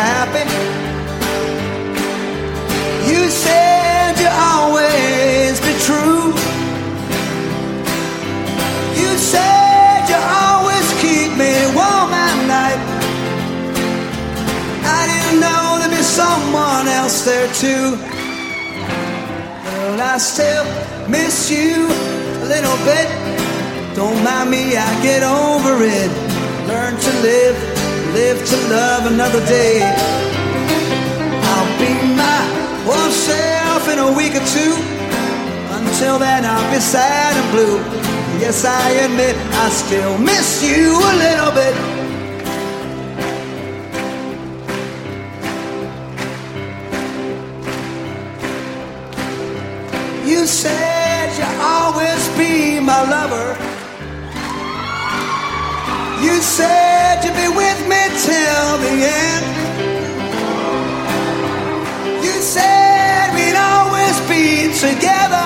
happy. You said you'd always be true. You said you'd always keep me warm at night. I didn't know there'd be someone else there too. Well, I still miss you a little bit. Don't mind me, I get over it. Learn to live, live to love another day. I'll be my old self in a week or two. Until then I'll be sad and blue. Yes, I admit I still miss you a little bit. You said you'd always be my lover. You said you'd be with me till the end. You said we'd always be together.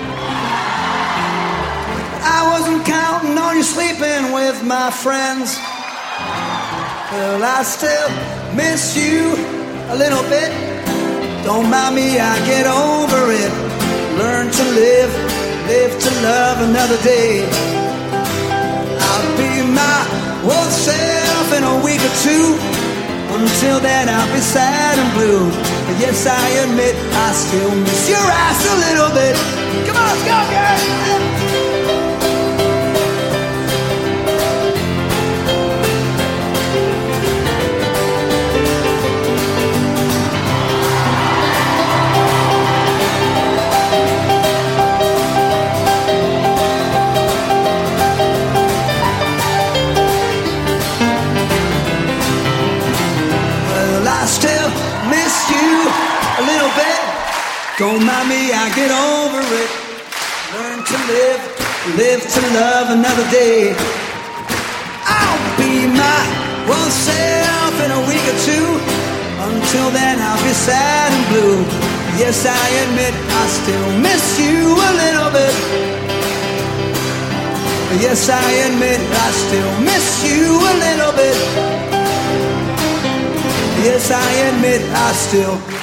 I wasn't counting on you sleeping with my friends. Well, I still miss you a little bit. Don't mind me, I get over it. Learn to live, live to love another day. I'll be my old self in a week or two. Until then I'll be sad and blue. But yes, I admit I still miss your ass a little bit. Come on, let's go, girl! I still miss you a little bit. Don't mind me, I get over it. Learn to live, live to love another day. I'll be my old self in a week or two. Until then I'll be sad and blue. Yes, I admit I still miss you a little bit. Yes, I admit I still miss you a little bit. Yes, I admit I still